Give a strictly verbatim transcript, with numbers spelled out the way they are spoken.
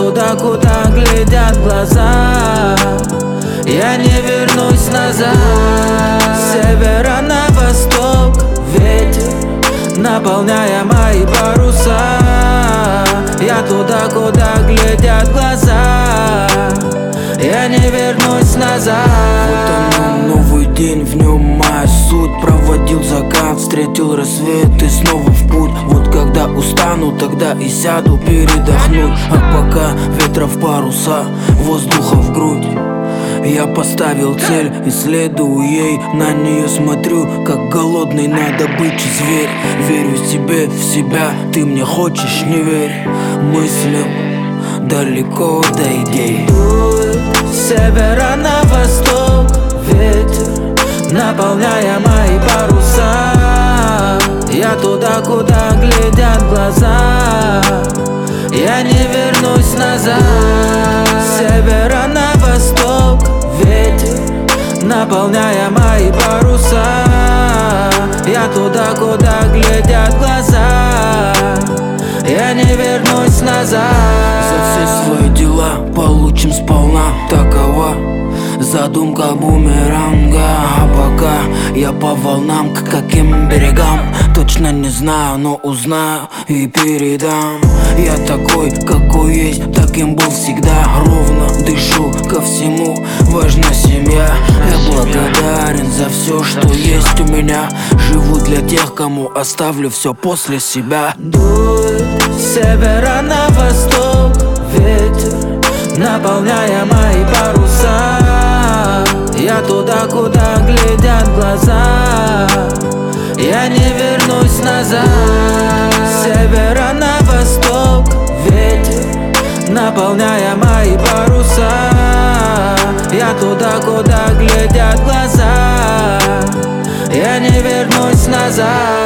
туда, куда глядят глаза. Я не вернусь назад. С севера на восток ветер, наполняя мои паруса. Я туда, куда глядят глаза. Я не вернусь назад. Вот он, новый день, в нем моя суть. Проводил закат, встретил рассвет и снова в путь. Вот когда устану, тогда и сяду передохнуть. А пока ветра в паруса, воздуха в грудь. Я поставил цель и следую ей, на нее смотрю, как голодный на добычу зверь. Верю себе, в себя, ты мне хочешь, не верь. Мыслям далеко до идей. Дует с севера на восток ветер, наполняя мои паруса. Я туда, куда глядят глаза. Я не вернусь назад. С севера на восток ветер, наполняя мои паруса. Я туда, куда глядят глаза. Я не вернусь назад. За все свои дела получим сполна. Такова задумка бумеранга. А пока я по волнам, к каким берегам точно не знаю, но узнаю и передам. Я такой, какой есть, таким был всегда. Ровно дышу ко всему, важна семья. Я благодарен за все, что есть у меня. Живу для тех, кому оставлю все после себя. Дует с севера на восток ветер, наполняя мои паруса. Я туда, куда глядят глаза. Я не вернусь назад. С севера на восток ветер, наполняя мои паруса. Я туда, куда глядят глаза. Я не вернусь назад.